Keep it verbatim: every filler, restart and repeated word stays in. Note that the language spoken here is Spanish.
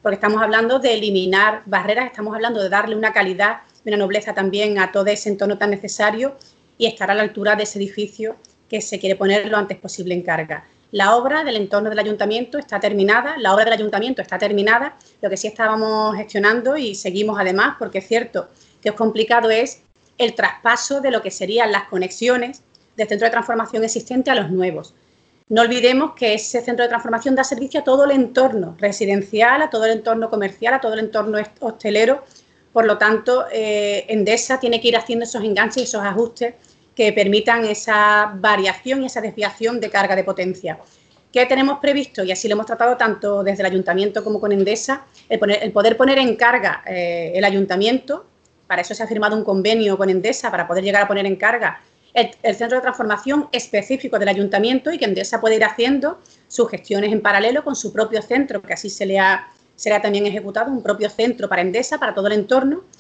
porque estamos hablando de eliminar barreras, estamos hablando de darle una calidad y una nobleza también a todo ese entorno tan necesario y estar a la altura de ese edificio que se quiere poner lo antes posible en carga. La obra del entorno del ayuntamiento está terminada, la obra del ayuntamiento está terminada, lo que sí estábamos gestionando y seguimos además, porque es cierto que es complicado, es el traspaso de lo que serían las conexiones del centro de transformación existente a los nuevos. No olvidemos que ese centro de transformación da servicio a todo el entorno residencial, a todo el entorno comercial, a todo el entorno hostelero. Por lo tanto, eh, Endesa tiene que ir haciendo esos enganches y esos ajustes que permitan esa variación y esa desviación de carga de potencia. ¿Qué tenemos previsto? Y así lo hemos tratado tanto desde el ayuntamiento como con Endesa, el, poner, el poder poner en carga eh, el ayuntamiento. Para eso se ha firmado un convenio con Endesa para poder llegar a poner en carga el, el centro de transformación específico del ayuntamiento y que Endesa puede ir haciendo sus gestiones en paralelo con su propio centro, que así se le ha, se le ha también ejecutado un propio centro para Endesa, para todo el entorno,